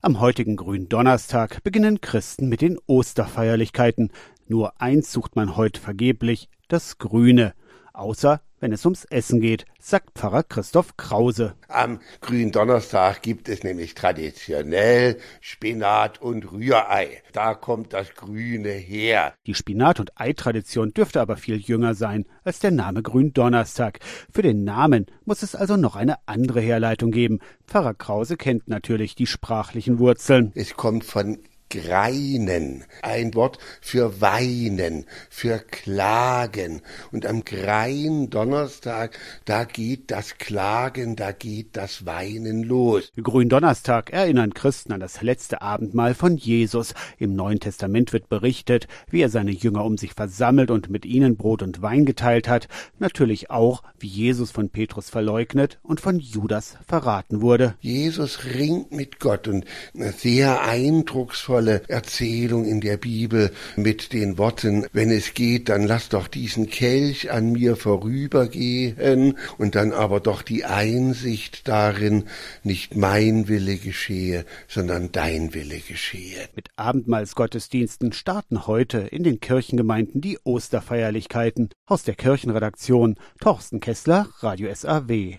Am heutigen Gründonnerstag beginnen Christen mit den Osterfeierlichkeiten. Nur eins sucht man heute vergeblich: das Grüne. Außer wenn es ums Essen geht, sagt Pfarrer Christoph Krause. Am Gründonnerstag gibt es nämlich traditionell Spinat und Rührei. Da kommt das Grüne her. Die Spinat- und Ei-Tradition dürfte aber viel jünger sein als der Name Gründonnerstag. Für den Namen muss es also noch eine andere Herleitung geben. Pfarrer Krause kennt natürlich die sprachlichen Wurzeln. Es kommt von Greinen, ein Wort für weinen, für klagen. Und am Gründonnerstag, da geht das Klagen, da geht das Weinen los. Gründonnerstag erinnern Christen an das letzte Abendmahl von Jesus. Im Neuen Testament wird berichtet, wie er seine Jünger um sich versammelt und mit ihnen Brot und Wein geteilt hat. Natürlich auch, wie Jesus von Petrus verleugnet und von Judas verraten wurde. Jesus ringt mit Gott, und eine sehr eindrucksvolle Erzählung in der Bibel mit den Worten: Wenn es geht, dann lass doch diesen Kelch an mir vorübergehen, und dann aber doch die Einsicht darin, nicht mein Wille geschehe, sondern dein Wille geschehe. Mit Abendmahlsgottesdiensten starten heute in den Kirchengemeinden die Osterfeierlichkeiten. Aus der Kirchenredaktion Torsten Kessler, Radio SAW.